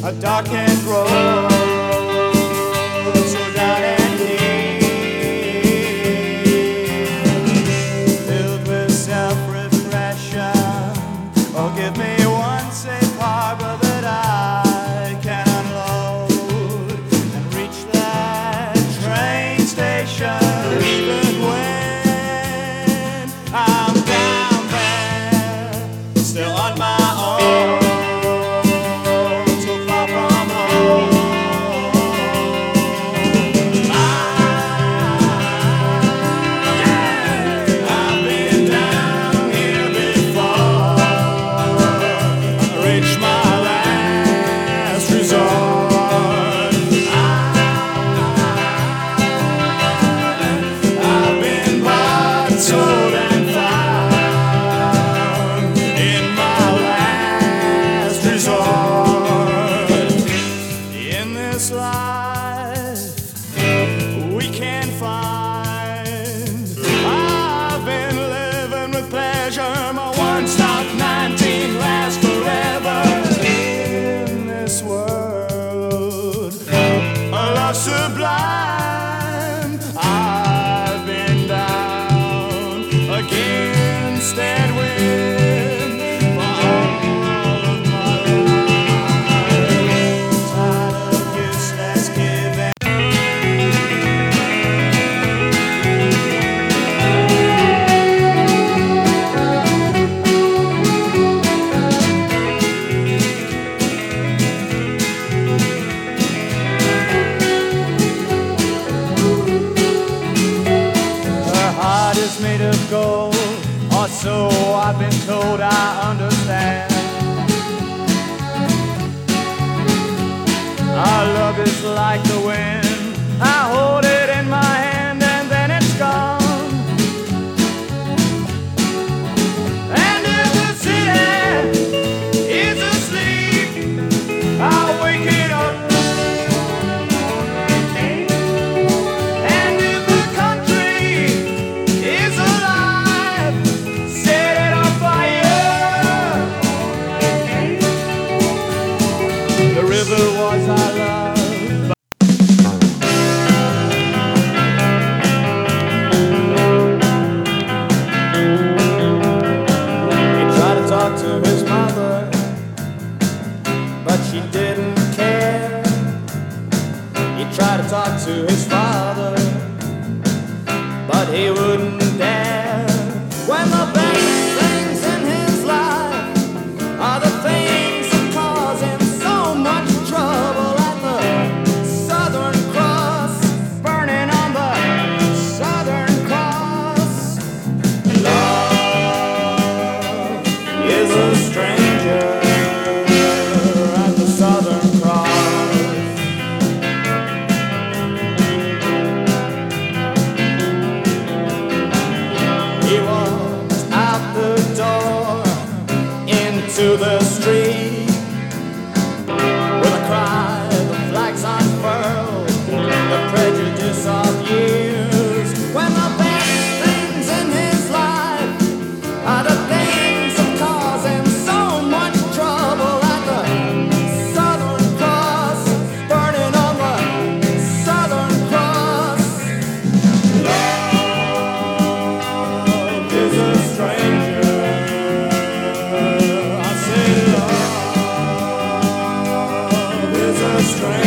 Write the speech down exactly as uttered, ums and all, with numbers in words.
a darkened road, so dark and deep, filled with self-repression. Oh, give me one safe harbor that I can unload and reach that train station. Even when I'm down there, still on my own, so far from home. I, I've been down here before. I reached my last resort. I, I've been bought, sold, and found in my last resort. In this life we can find, I've been living with pleasure. My one-stop nineteen lasts forever. In this world, a love sublime. I've been down against and win for all of my life. Tired of useless giving. Her heart is made of gold, or so I've been told. I understand. Our love is like the wind. I hold it in my hand and then it's gone. And if the city is asleep, I'll wake it up. And if the country is alive, set it on fire. The river was our love. He tried to talk to his mother, but she didn't care. He tried to talk to his father, but he wouldn't dare. When the best things in his life are the things that cause him so much trouble. At the Southern Cross, burning on the Southern Cross, love is a stranger at the Southern Cross. He walked out the door into the street with a cry, the flags unfurled, the prejudice of years. When the best things in his life are the things that cause him so much trouble. At the Southern Cross, burning on the Southern Cross, love is a stranger. I say love is a stranger.